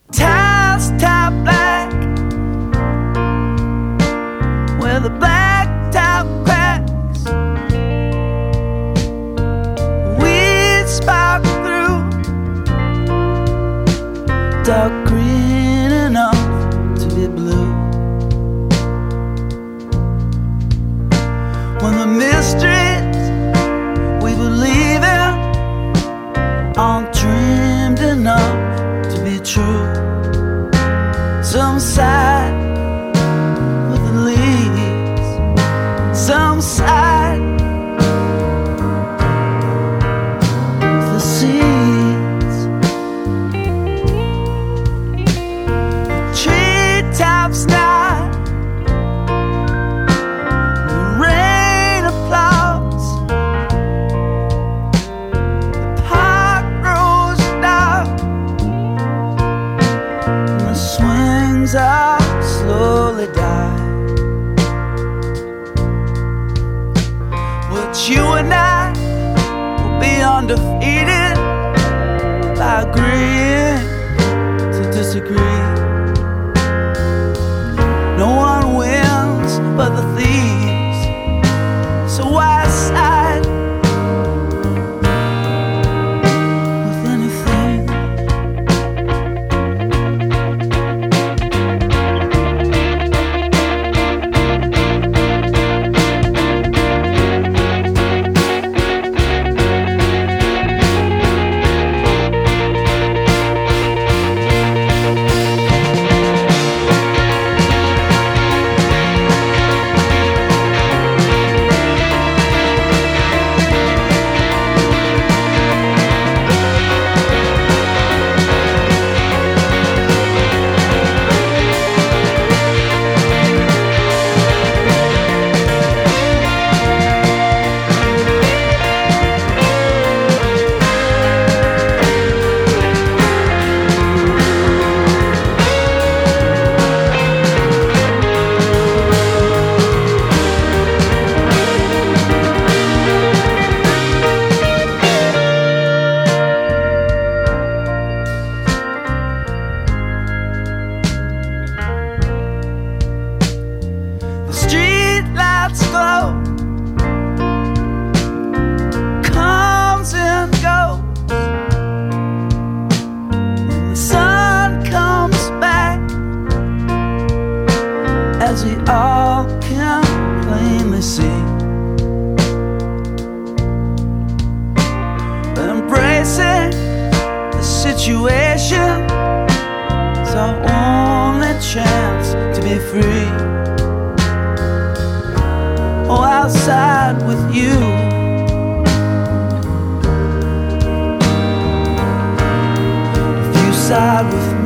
Tiles top black, where the black top cracks, we'd spark through, dark green enough to be blue. When the mysteries we believe in aren't dreamed enough to be true, some side with the leaves, some side with the seeds. The treetops nod, the rain applauds, the park grows dark, and the swings are slowly die. But you and I will be undefeated by agreeing to disagree. No one wins but the thieves, so why side with anything? The street lights glow, comes and goes, and the sun comes back, as we all can plainly see. But embracing the situation is our only chance to be free. Oh, I'll side with you. If you side with me,